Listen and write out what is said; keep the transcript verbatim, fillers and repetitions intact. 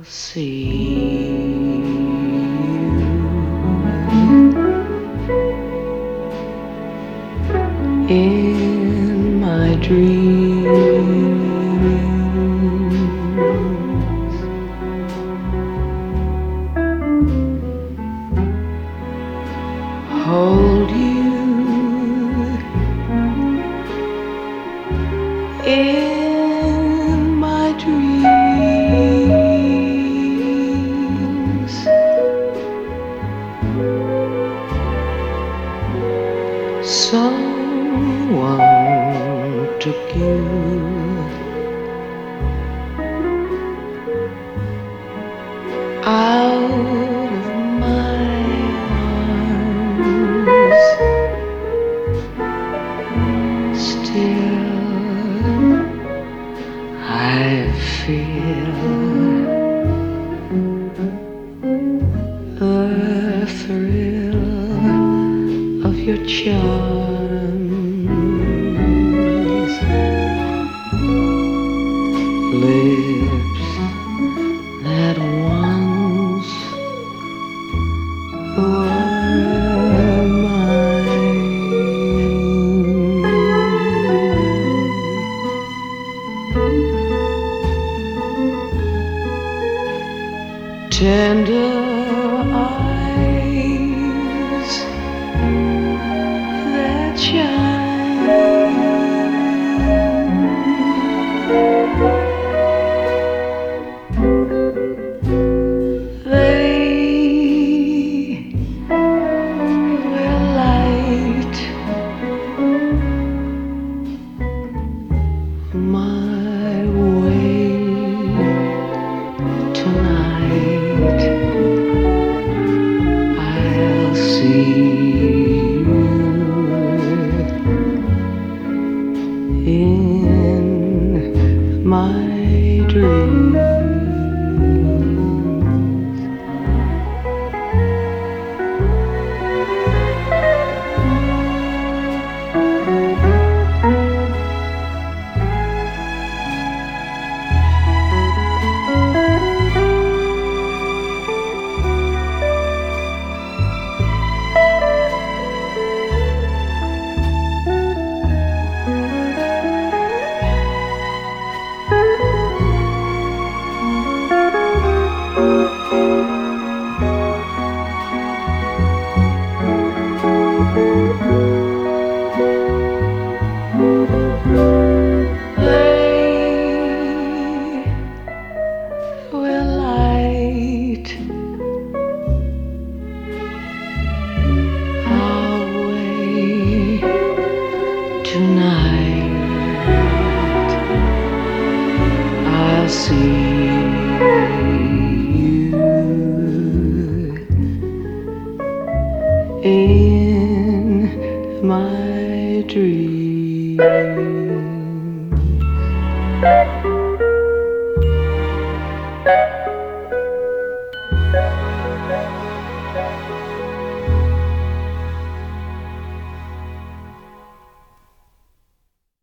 see you in my dreams. Hold you in my dreams. Someone took you out of my arms. Still I feel the thrill of your charms. Lips that once were mine. Tender eyes that shine, they will light my way tonight. I'll see you in my dreams. Tonight I'll see you in my dreams.